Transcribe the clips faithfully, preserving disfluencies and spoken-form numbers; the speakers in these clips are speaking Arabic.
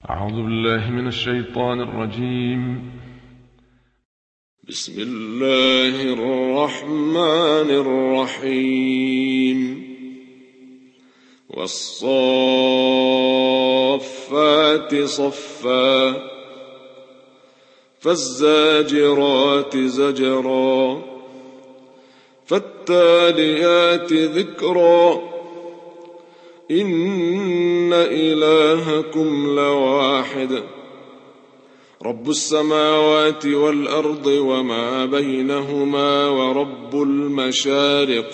أعوذ بالله من الشيطان الرجيم. بسم الله الرحمن الرحيم. والصافات صفا فالزاجرات زجرا فالتاليات ذكرا إن إلهكم لواحد رب السماوات والأرض وما بينهما ورب المشارق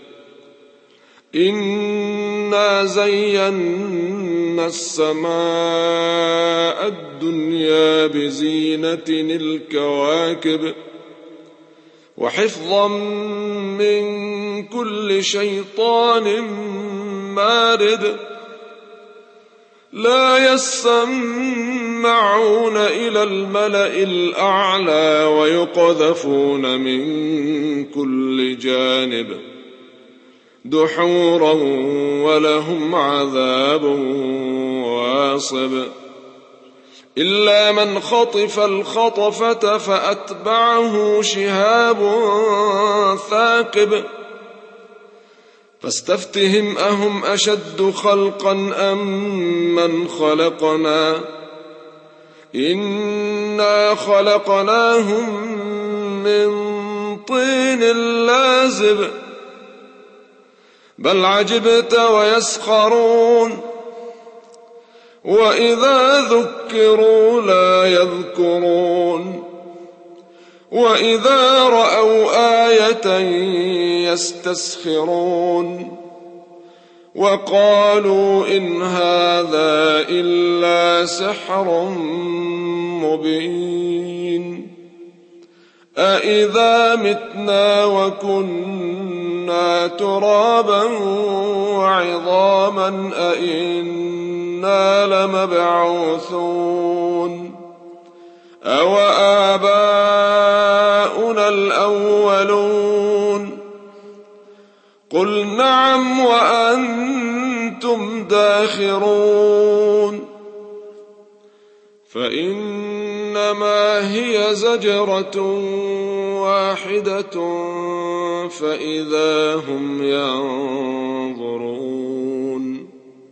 إنا زينا السماء الدنيا بزينة الكواكب وحفظا من كل شيطان مارد لا يسمعون إلى الملأ الأعلى ويقذفون من كل جانب دحورا ولهم عذاب واصب إلا من خطف الخطفة فأتبعه شهاب ثاقب فاستفتهم أهم أشد خلقا أم من خلقنا إنا خلقناهم من طين لازب بل عجبت ويسخرون وإذا ذكروا لا يذكرون وإذا رأوا آية يستسخرون وقالوا إن هذا إلا سحر مبين أإذا متنا وكنا ترابا وعظاما أإنا لمبعوثون أو آباؤنا الأولون قل نعم وأنتم داخرون فإنما هي زجرة واحدة فإذا هم ينظرون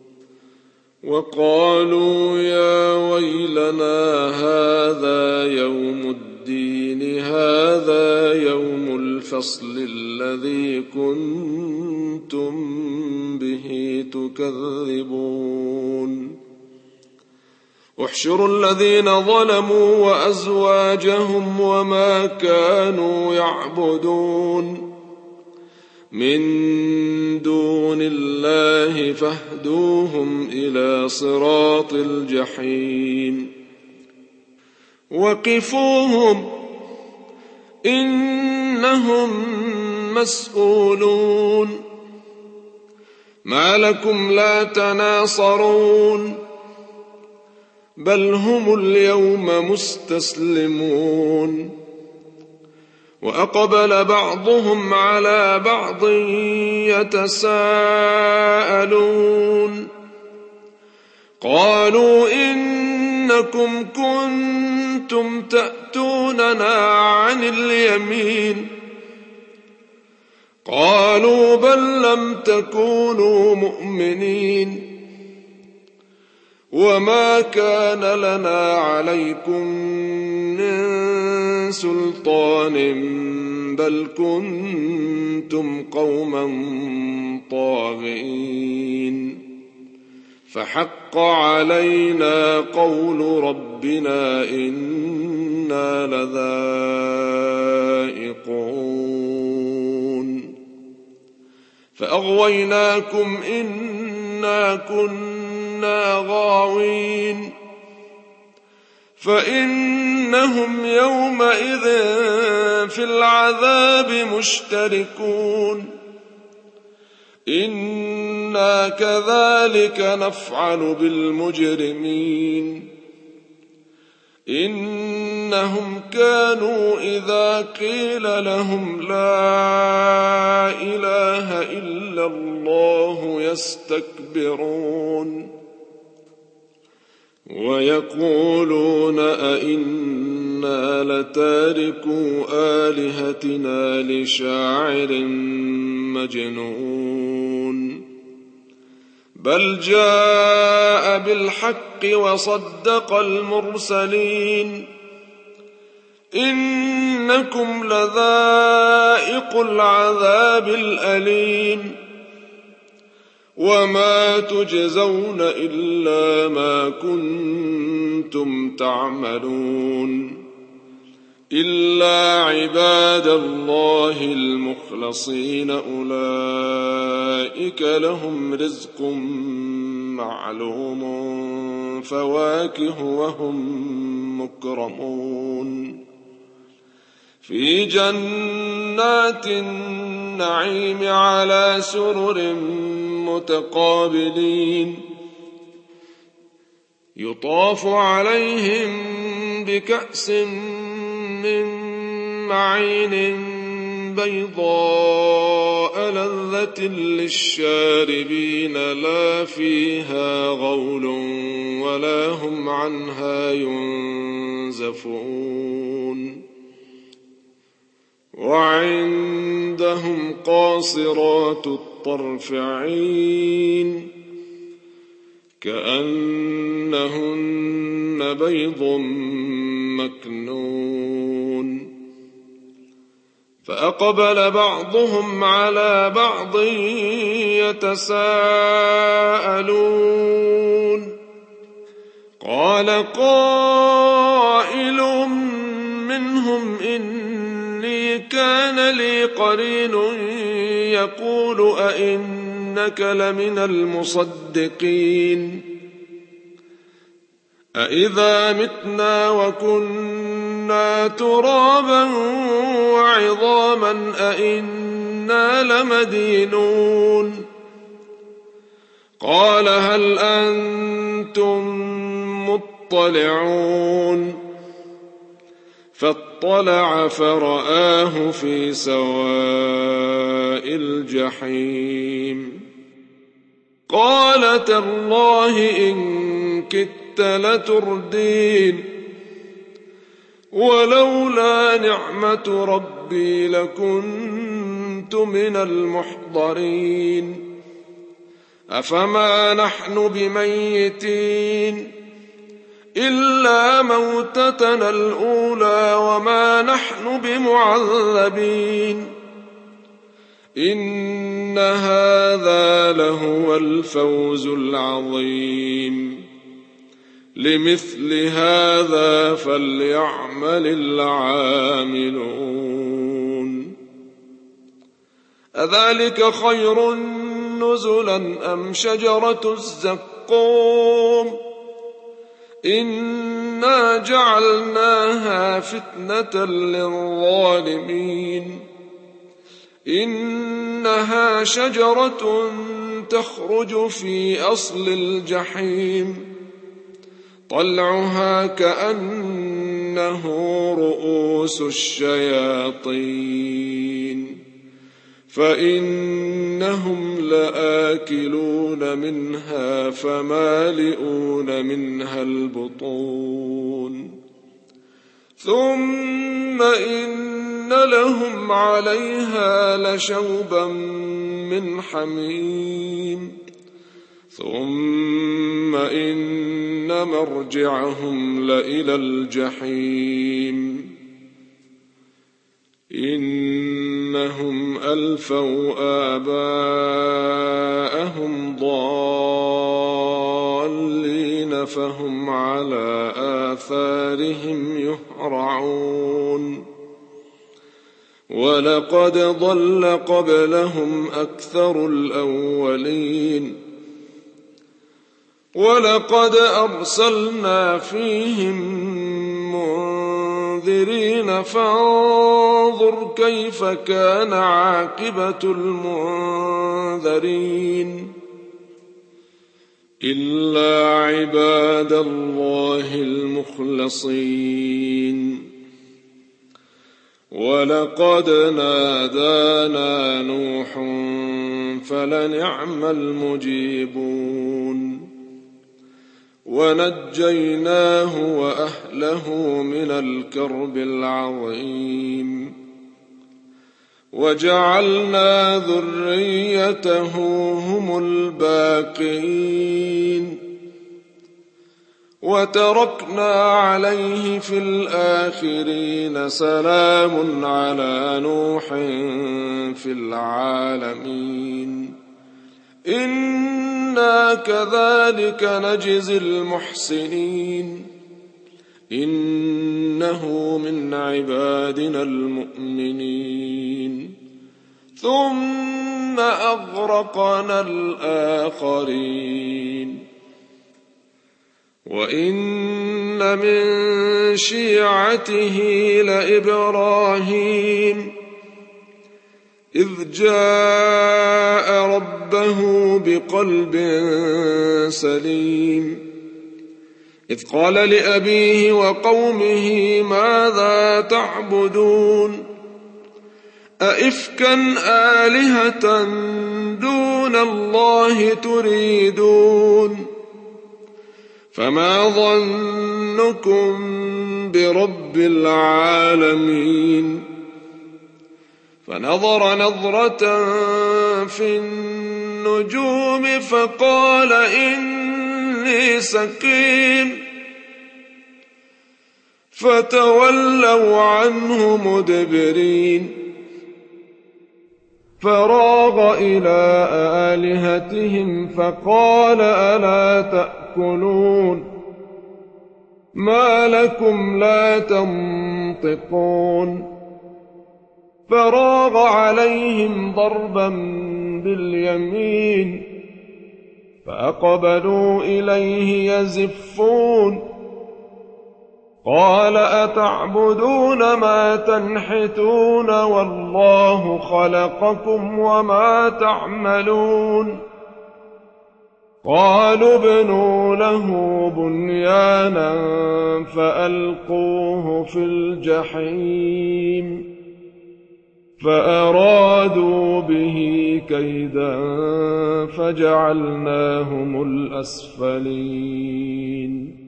وقالوا يا ويلنا هذا يوم الدين هذا يوم الفصل الذي كنتم به تكذبون احشروا الذين ظلموا وأزواجهم وما كانوا يعبدون من دون الله فاهدوهم إلى صراط الجحيم وقفوهم إنهم مسؤولون ما لكم لا تناصرون بل هم اليوم مستسلمون وأقبل بعضهم على بعض يتساءلون قالوا إنكم كنتم تأتوننا عن اليمين قالوا بل لم تكونوا مؤمنين وما كان لنا عليكم من سلطان بل كنتم قوما طاغين فحق علينا قول ربنا إنا لذائقون فأغويناكم إنا كنا غاوين فإنهم يومئذ في العذاب مشتركون إنا كذلك نفعل بالمجرمين إنهم كانوا إذا قيل لهم لا إله إلا الله يستكبرون ويقولون أئنا لتاركو آلهتنا لشاعر مجنون بل جاء بالحق وصدق المرسلين إنكم لذائق العذاب الأليم وما تجزون إلا ما كنتم تعملون إلا عباد الله المخلصين أولئك لهم رزق معلوم فواكه وهم مكرمون في جنات النعيم على سرر متقابلين يطاف عليهم بكأس من معين بيضاء لذة للشاربين لا فيها غول ولا هم عنها ينزفون وعندهم قاصرات الطرف عين كأنهن بيض مكنون فأقبل بعضهم على بعض يتساءلون قال قائل منهم إني كان لي قرين يقول أئنك لمن المصدقين أإذا متنا وكنا ترابا وعظاما أئنا لمدينون قال هل أنتم مطلعون فاطلع فرآه في سواء الجحيم قال تالله إن كدت لتردين ولولا نعمة ربي لكنت من المحضرين أفما نحن بميتين إلا موتتنا الأولى وما نحن بمعذبين إن هذا لهو الفوز العظيم لمثل هذا فليعمل العاملون أذلك خير نزلا أم شجرة الزقوم إنا جعلناها فتنة للظالمين إنها شجرة تخرج في أصل الجحيم طلعها كأنه رؤوس الشياطين فإنهم لآكلون منها فمالئون منها البطون ثم إن لهم عليها لشوبا من حميم ثم إن مرجعهم لإلى الجحيم إنهم ألفوا آباءهم ضالين فهم على آثارهم يهرعون ولقد ضل قبلهم أكثر الأولين ولقد أرسلنا فيهم منذرين فانظر كيف كان عاقبة المنذرين إلا عباد الله المخلصين ولقد نادانا نوح فلنعم المجيبون ونجيناه وأهله من الكرب العظيم وجعلنا ذريته هم الباقين وتركنا عليه في الآخرين سلام على نوح في العالمين إنا كذلك نجزي المحسنين إنه من عبادنا المؤمنين ثم أغرقنا الآخرين وإن من شيعته لإبراهيم إذ جاء ربه بقلب سليم إذ قال لأبيه وقومه ماذا تعبدون أئفكا آلهة دون الله تريدون فما ظنكم برب العالمين فنظر نظرة في النجوم فقال إني سقيم فتولوا عنه مدبرين فراغ إلى آلهتهم فقال ألا تأكلون ما لكم لا تنطقون فراغ عليهم ضربا باليمين فأقبلوا إليه يزفون قال أتعبدون ما تنحتون والله خلقكم وما تعملون قالوا ابنوا له بنيانا فألقوه في الجحيم فأرادوا به كيدا فجعلناهم الأسفلين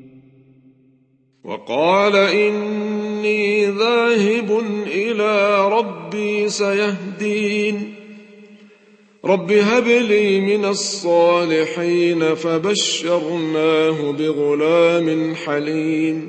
وقال إني ذاهب إلى ربي سيهدين رب هب لي من الصالحين فبشرناه بغلام حليم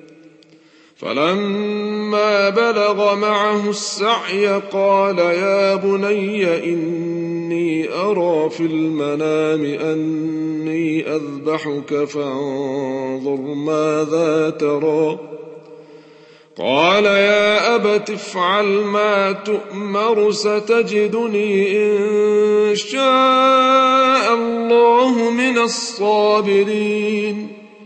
فلما بلغ معه السعي قال يا بني إني أرى في المنام أني أذبحك فانظر ماذا ترى قال يا أبت افعل ما تؤمر ستجدني إن شاء الله من الصابرين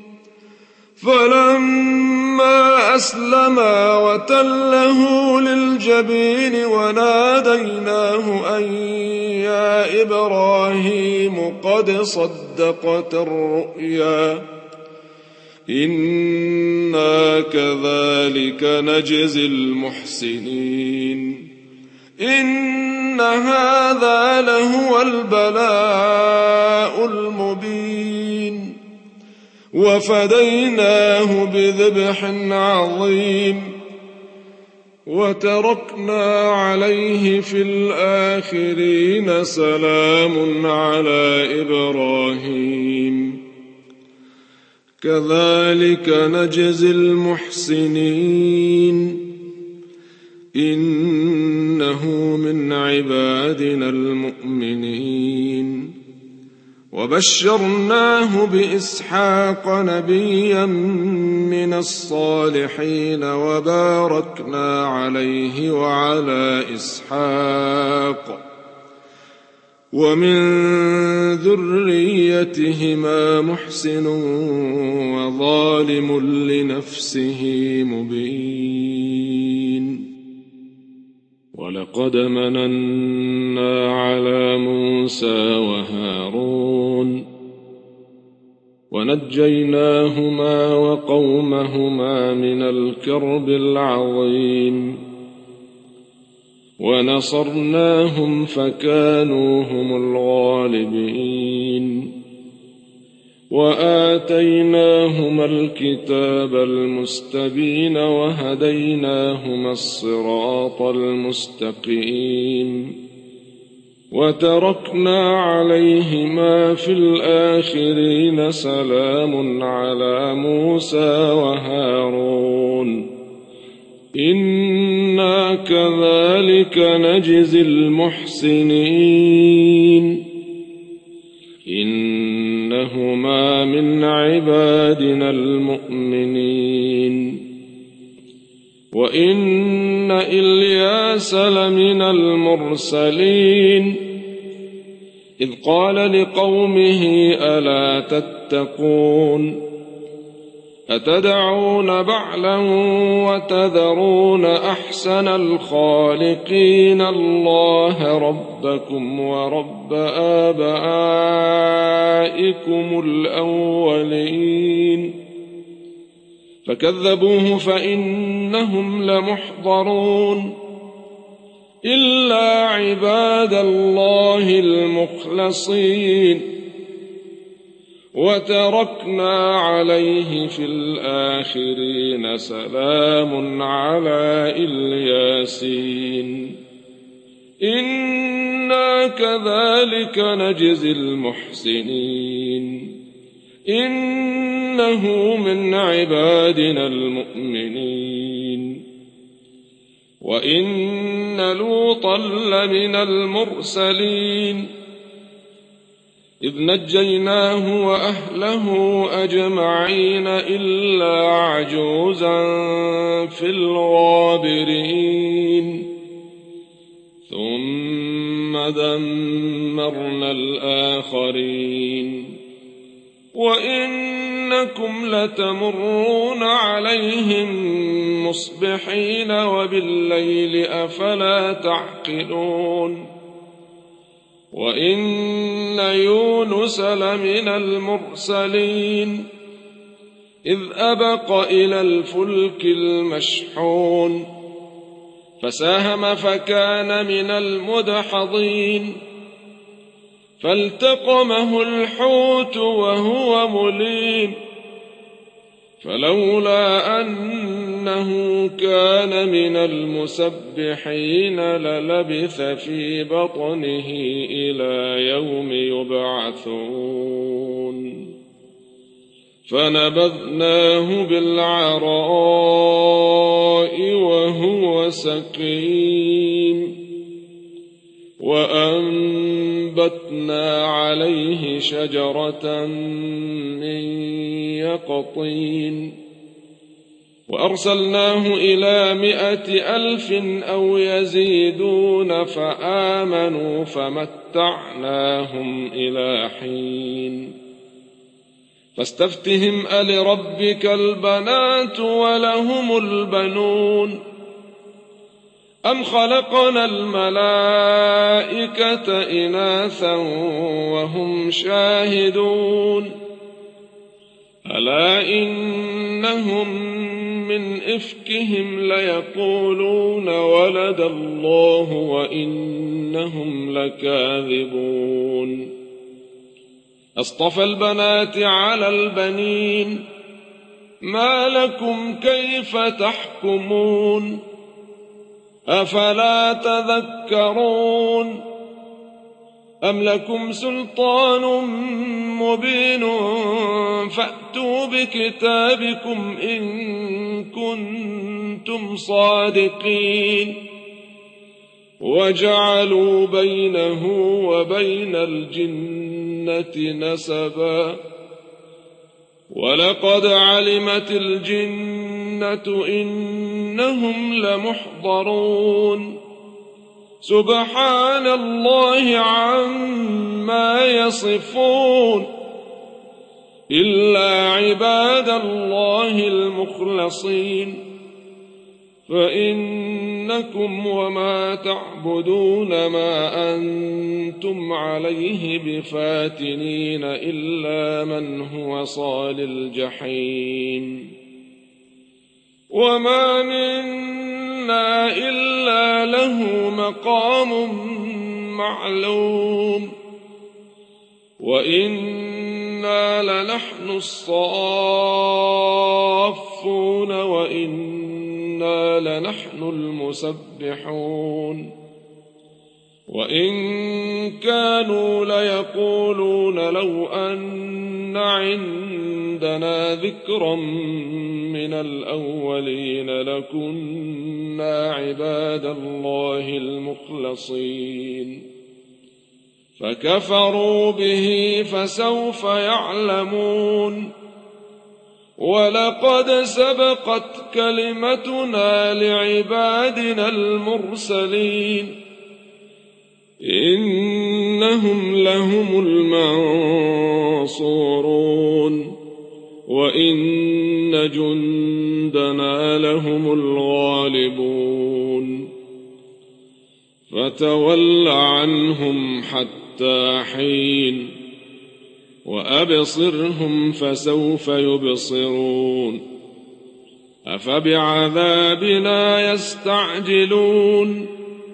فلما أسلما وتله للجبين وناديناه أن يا إبراهيم قد صدقت الرؤيا إنا كذلك نجزي المحسنين إن هذا لهو البلاء المبين وفديناه بذبح عظيم وتركنا عليه في الآخرين سلام على إبراهيم كذلك نجزي المحسنين إنه من عبادنا المؤمنين وبشرناه بإسحاق نبيا من الصالحين وباركنا عليه وعلى إسحاق ومن ذريتهما محسن وظالم لنفسه مبين ولقد مننا على موسى وهارون ونجيناهما وقومهما من الكرب العظيم ونصرناهم فكانوا هم الغالبين وآتيناهما الكتاب المستبين وهديناهما الصراط المستقيم وتركنا عليهما في الآخرين سلام على موسى وهارون إنا كذلك نجزي المحسنين إنهما من عبادنا المؤمنين وإن إلياس لمن المرسلين إذ قال لقومه ألا تتقون أتدعون بعلا وتذرون أحسن الخالقين الله ربكم ورب آبائكم الأولين فكذبوه فإنهم لمحضرون إلا عباد الله المخلصين وتركنا عليه في الآخرين سلام على الياسين إنا كذلك نجزي المحسنين إنه من عبادنا المؤمنين وإن لوطا لمن المرسلين إذ نجيناه وأهله أجمعين إلا عجوزا في الغابرين ثم دمرنا الآخرين وإنكم لتمرون عليهم مصبحين وبالليل أفلا تعقلون وإن يونس لمن المرسلين إذ أبق إلى الفلك المشحون فساهم فكان من المدحضين فالتقمه الحوت وهو مليم فلولا أنه كان من المسبحين للبث في بطنه إلى يوم يبعثون فنبذناه بالعراء وهو سقيم وأنبتنا عليه شجرة من يقطين وأرسلناه إلى مائة ألف أو يزيدون فآمنوا فمتعناهم إلى حين فاستفتهم ألربك البنات ولهم البنون أم خلقنا الملائكة إناثا وهم شاهدون ألا إنهم من إفكهم ليقولون ولد الله وإنهم لكاذبون أصطفى البنات على البنين ما لكم كيف تحكمون أفلا تذكرون أم لكم سلطان مبين فأتوا بكتابكم إن كنتم صادقين وجعلوا بينه وبين الجنة نسبا ولقد علمت الجنة إنهم لمحضرون سبحان الله عما يصفون إلا عباد الله المخلصين فإنكم وما تعبدون ما أنتم عليه بفاتنين إلا من هو صال الجحيم وما منا إلا له مقام معلوم وإنه وإنا لنحن الصافون وإنا لنحن المسبحون وإن كانوا ليقولون لو أن عندنا ذكرا من الأولين لكنا عباد الله المخلصين فكفروا به فسوف يعلمون ولقد سبقت كلمتنا لعبادنا المرسلين إنهم لهم المنصورون وإن جندنا لهم الغالبون فتول عنهم حتى حين وأبصرهم فسوف يبصرون أفبعذابنا يستعجلون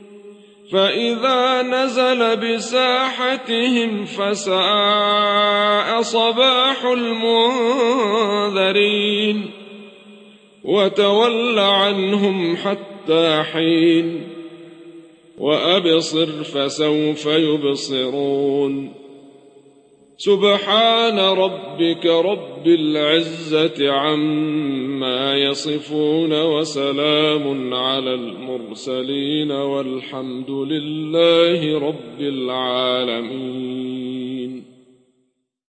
فإذا نزل بساحتهم فساء صباح المنذرين وتول عنهم حتى حين وأبصر فسوف يبصرون سبحان ربك رب العزة عما يصفون وسلام على المرسلين والحمد لله رب العالمين.